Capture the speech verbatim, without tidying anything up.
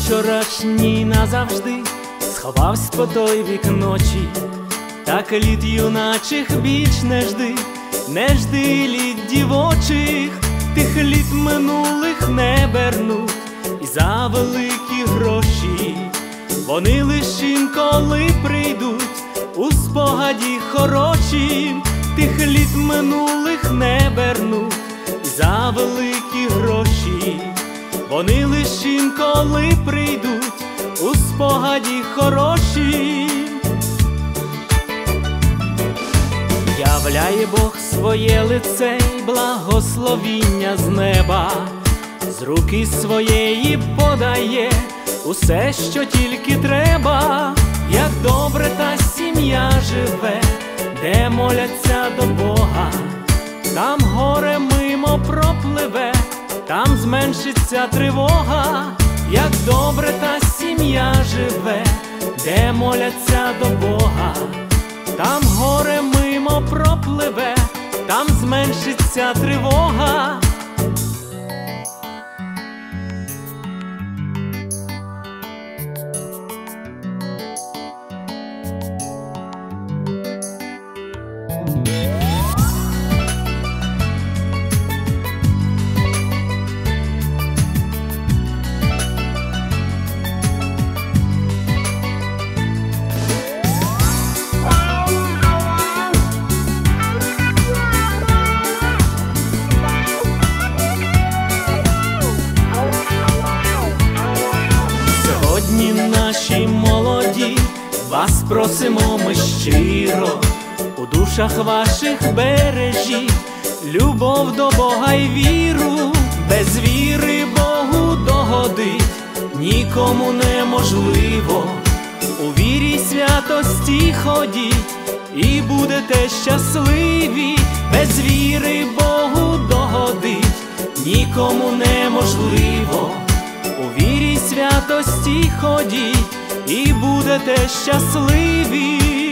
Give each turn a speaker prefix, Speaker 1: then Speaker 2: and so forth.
Speaker 1: вчорашній назавжди сховавсь по той вік ночі, так літ юначих біч не жди, не жди літ дівочих, тих літ минулих не вернуть і за великі гроші. Вони лиш інколи прийдуть у спогаді хороші, тих літ минулих не вернуть і за великі гроші. Вони лиш інколи прийдуть у спогаді хороші. Являє Бог своє лице й благословіння з неба, з руки своєї подає усе, що тільки треба. Як добре та сім'я живе, де моляться до Бога, там горе мимо пропливе, там зменшиться тривога. Як добре та сім'я живе, де моляться до Бога, там горе мимо пропливе, там зменшиться тривога. Сьогодні наші молоді, вас просимо ми щиро, у душах ваших бережіть любов до Бога й віру. Без віри Богу догодить нікому неможливо. У вірі й святості ходіть і будете щасливі. Без віри Богу догодить нікому неможливо. У вірі й святості ходіть і будете щасливі.